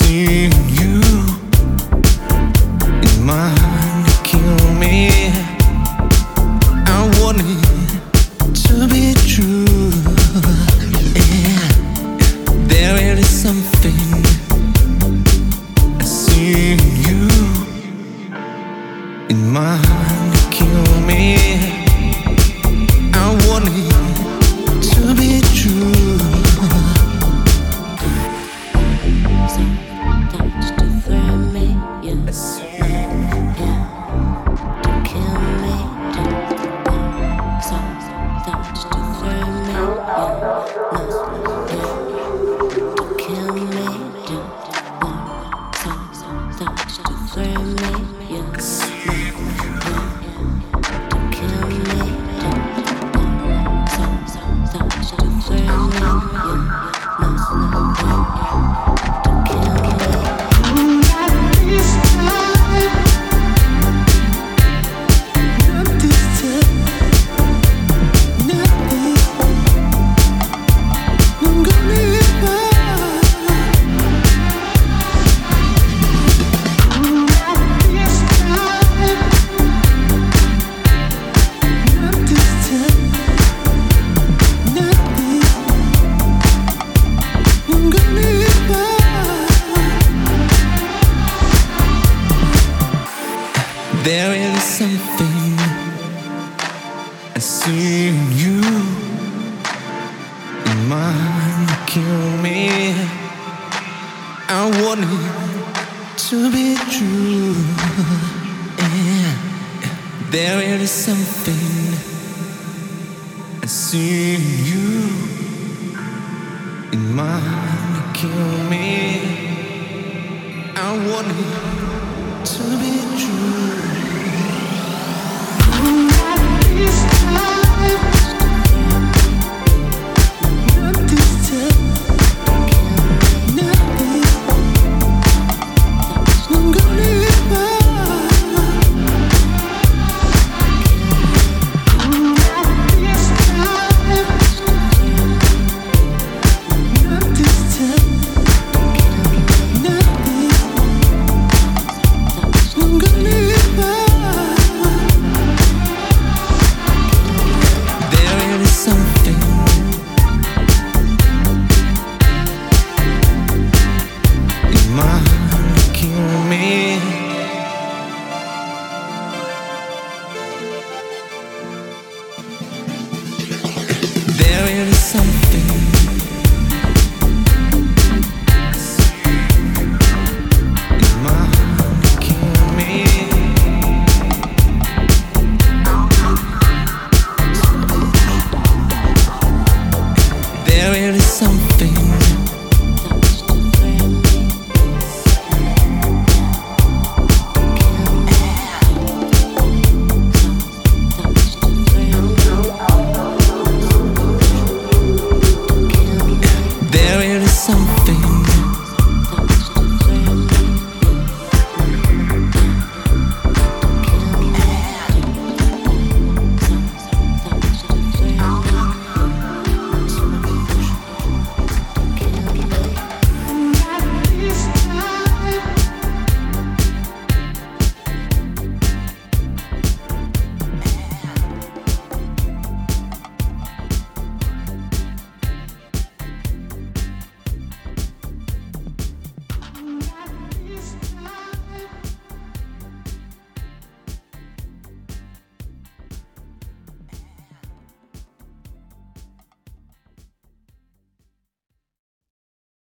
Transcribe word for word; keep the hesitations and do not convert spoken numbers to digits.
seen you in mind to kill me. I want it to be true. Yeah. There is something I seen you in mind to kill me. I want it to be true. There is something I see in you in mind to kill me. I want it to be true. Yeah. There is something I see in you in mind to kill me. I want it to be true. This time